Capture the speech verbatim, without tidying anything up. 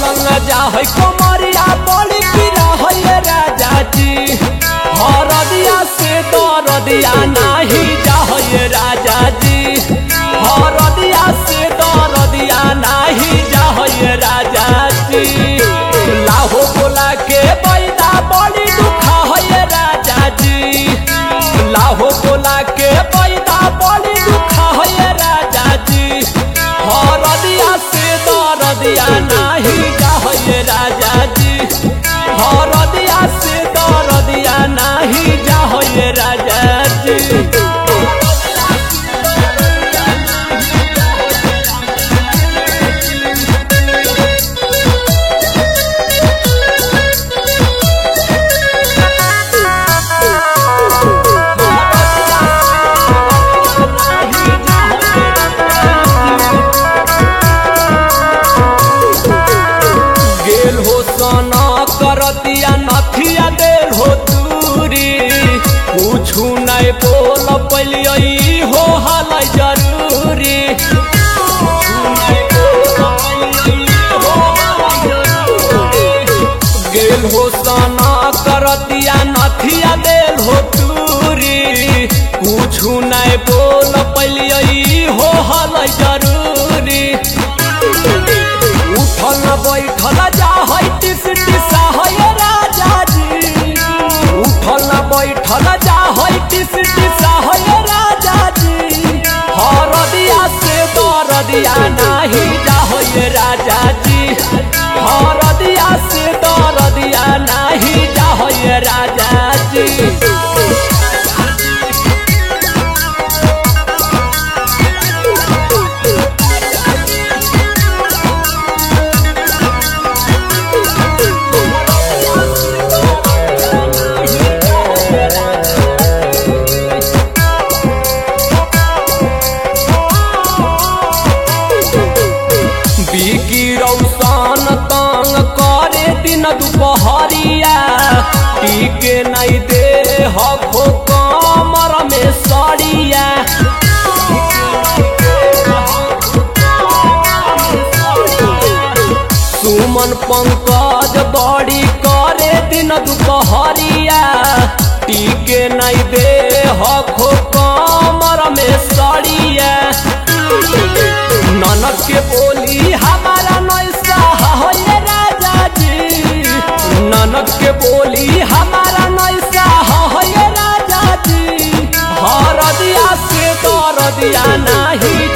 उठल न जा है कमरिया बड़ी पीरा है राजा जी। हरदिया से दरदिया नाही जा है राजा जी। हरदिया से दरदिया नाही जा है राजा जी। लाहो बोला के बैदा बड़ी दुखा है राजा जी। लाहो बोला के बैदा बड़ी दुखा है राजा जी। हरदिया से दरदिया नाही जा है राजा जी। हरदिया से दरदिया नाही जा है राजा जी। करतिया नथिया देर हो दूरी पूछू नहीं बोल पलियई हो हाल जरूरी। गेल हो सना करतिया नथिया देर हो दूरी पूछू नहीं बोल पलियई हो हाल जरूरी। उठल न बैठल जा है टिस टिसा है राजा जी। उठल न बैठल जा है टिस टिसा है राजा जी। हरदिया से दरदिया नाही जा है राजा जी। हरदिया से दरदिया नाही जा है राजा जी। बिकी रौशन तंग करे दिन दुपहरिया टीके नहीं दे हो कमर में सड़िया। सुमन पंकज बड़ी करे दिन दुपहरिया टीके नहीं दे हो कमर में सड़िया। ननद के बोली हमारा नैसा है राजा जी। ननद के बोली हमारा नैसा है राजा जी। हरदिया से दरदिया नाही